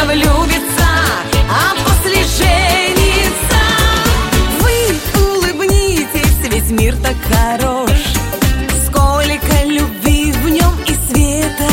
влюбится, а после женится. Вы улыбнитесь, весь мир так хорош, сколько любви в нем и света.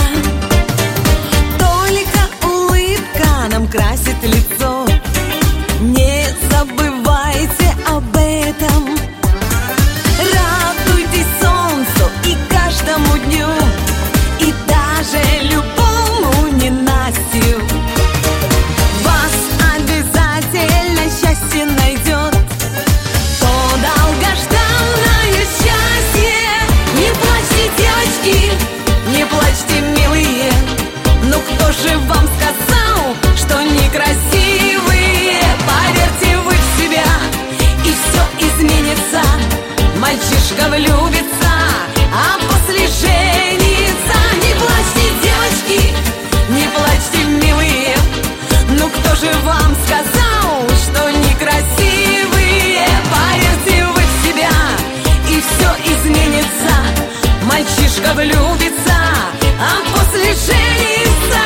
Только улыбка нам красит лицо, не забывайте об этом. Радуйтесь солнцу и каждому дню, и даже любому ненастью. Вас обязательно счастье найдет, то долгожданное счастье. Не плачьте, девочки, не плачьте, милые, ну кто же вам сказал, что некрасивые? Поверьте вы в себя, и все изменится. Мальчишка влюбится, а после женится. Не плачьте, девочки, не плачьте, милые, ну кто же вам сказал, что некрасивые? Поверьте вы в себя, и все изменится. Мальчишка влюбится, а после женится.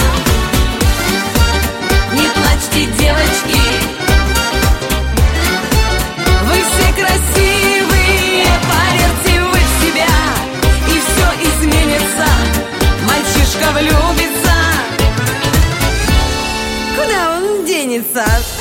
Не плачьте, девочки, вы все красивые. Поверьте вы в себя, и все изменится. Мальчишка влюбится. Куда он денется?